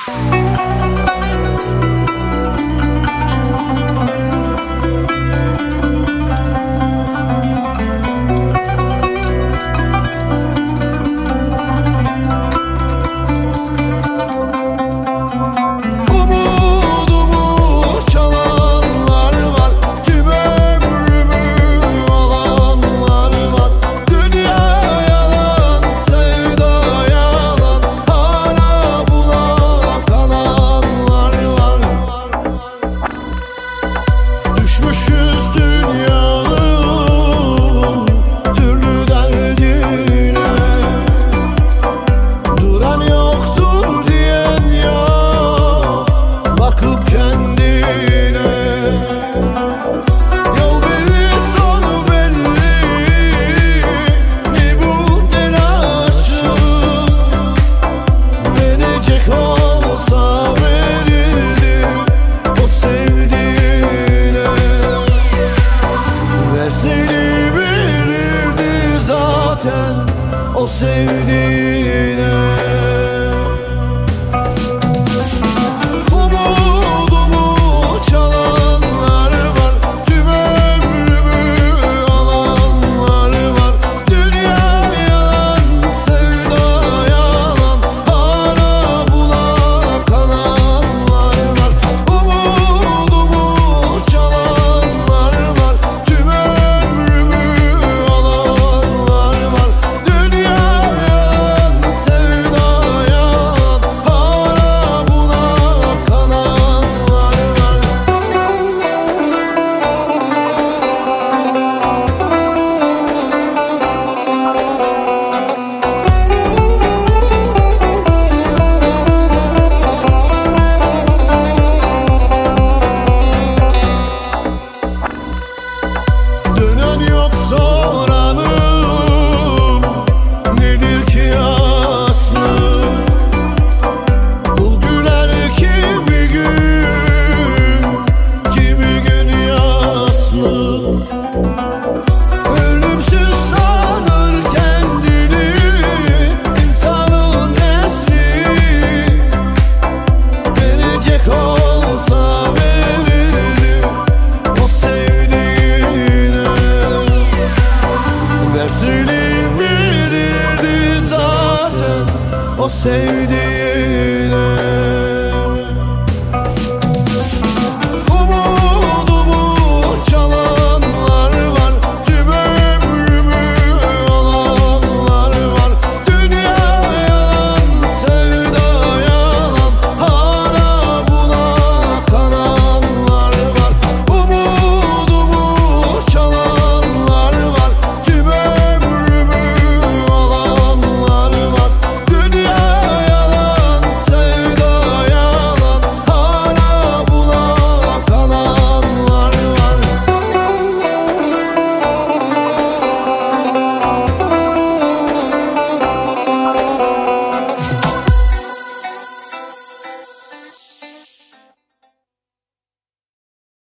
O sevdiğine. Umudumu çalanlar var, tüm ömrümü alanlar var. Dünya yalan, sevda yalan, hala buna kananlar var. Umudumu çalanlar var, tüm ömrümü alanlar var. Dünya dönen yok soranım, nedir ki aslı? Kul güler kimi gün yaslı. Ölümsüz sanır kendini insanın nesli. Verecek olsa verirdi o sevdiğine. Verseydim verirdi zaten o sevdiğine.